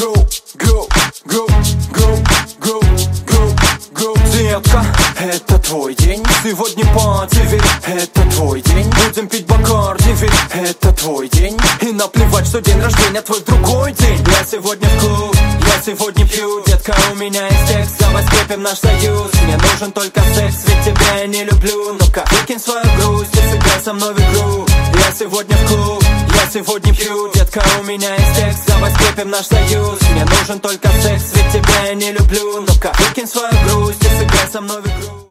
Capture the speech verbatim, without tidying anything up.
go, go, go, go, go, go, go. Детка, это твой день. Сегодня пати, ведь это твой день. Будем пить Бакарди, ведь это твой день. И наплевать, что день рождения твой в другой день. Я сегодня в клуб, я сегодня пью. Детка, у меня есть текст, давай скрепим наш союз. Мне нужен только секс, ведь тебя я не люблю. Ну-ка, выкинь свою грусть и сыграй со мной в игру. Я сегодня в клуб, я сегодня пью. Детка, у меня есть текст, давай скрепим наш союз. Мне нужен только секс, ведь тебя я не люблю. Ну-ка, выкинь свою грусть и сыграй со мной в игру.